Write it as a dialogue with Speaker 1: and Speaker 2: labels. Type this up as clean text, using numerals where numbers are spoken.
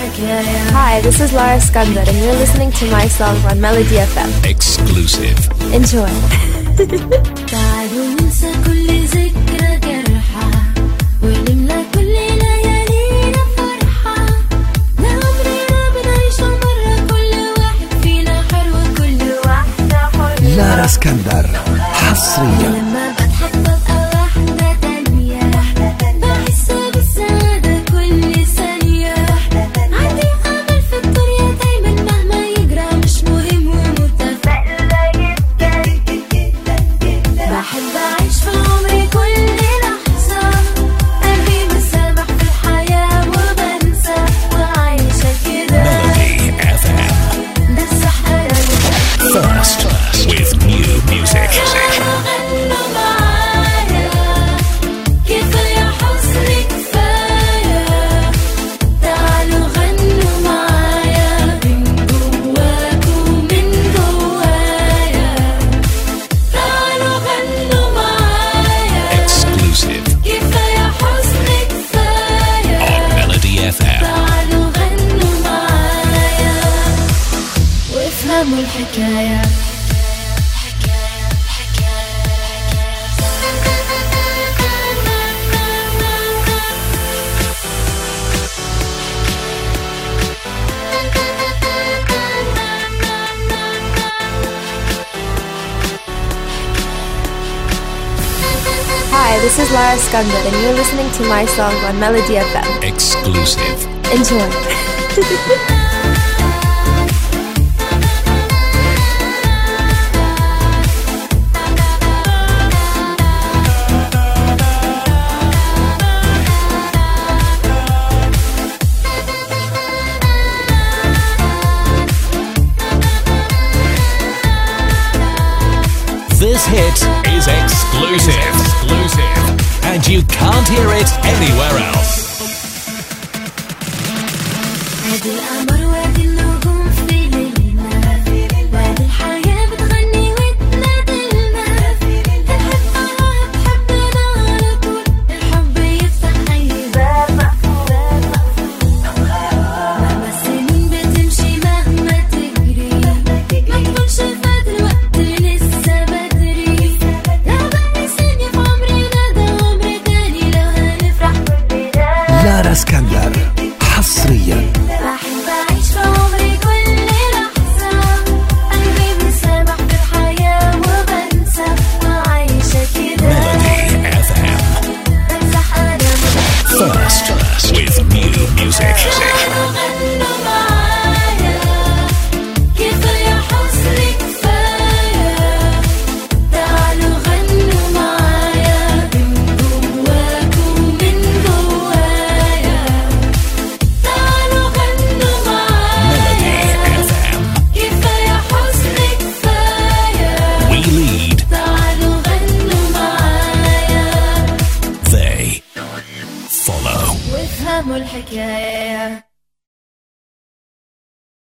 Speaker 1: الحكاية.
Speaker 2: Hi, this is Lara Skandar and you're listening to my song on Melody FM.
Speaker 3: Exclusive.
Speaker 2: Enjoy.
Speaker 1: تعالوا ننسى كل ذكرى جرحى ونملى كل ليالينا فرحة. لعمرنا بنعيش مرة كل واحد فينا حر وكل واحدة حرة.
Speaker 4: لارا اسكندر حصريا.
Speaker 1: لما بضحك ببقى واحدة تانية بحس بالسعادة كل ثانية. عندي أمل في الدنيا دايما مهما يجرى مش مهم ومتفائلة جدا. بحب أعيش في عمري كل لحظة قلبي مسامح في الحياة وبنسى وعايشة كده.
Speaker 3: Melody FM.
Speaker 1: ده الصح أنا
Speaker 3: First with new music.
Speaker 1: غنوا معايا كفاية حزن كفاية. تعالوا غنوا معايا من جواكوا من جوايا. تعالوا غنوا معايا
Speaker 3: Exclusive
Speaker 1: كفاية حزن كفاية.
Speaker 3: on Melody FM.
Speaker 1: تعالوا غنوا معايا وافهموا الحكاية.
Speaker 2: Hi, this is Lara Skandar and you're listening to my song on Melody FM.
Speaker 3: Exclusive.
Speaker 2: Enjoy.
Speaker 3: This hit is exclusive. And you can't hear it anywhere else.
Speaker 1: وادي القمر وادي النجوم في ليلنا. وادي الحياة بتغني وتنادلنا. الحب الله بحبنا على طول. الحب يفتح أي باب مقفول. مهما السنين بتمشي مهما تجري ما تكونش فات الوقت لسه بدري. لو بقى ثانية في عمرنا ده عمر تاني لو هنفرح كلنا.
Speaker 4: لارا اسكندر حصريا.
Speaker 1: بحب أعيش في عمري كل لحظة قلبي مسامح في الحياة وبنسى وعايشة كده.
Speaker 3: Melody FM.
Speaker 1: بمسح أنا
Speaker 3: First with new music.
Speaker 1: غنوا معايا كفاية حزن كفاية. تعالوا غنوا معايا من جواكوا من جوايا. تعالوا غنوا معايا
Speaker 3: Melody FM.
Speaker 1: كفاية حزن كفاية.
Speaker 3: We lead,
Speaker 1: تعالوا غنوا معايا
Speaker 3: they follow.
Speaker 1: وافهموا الحكاية.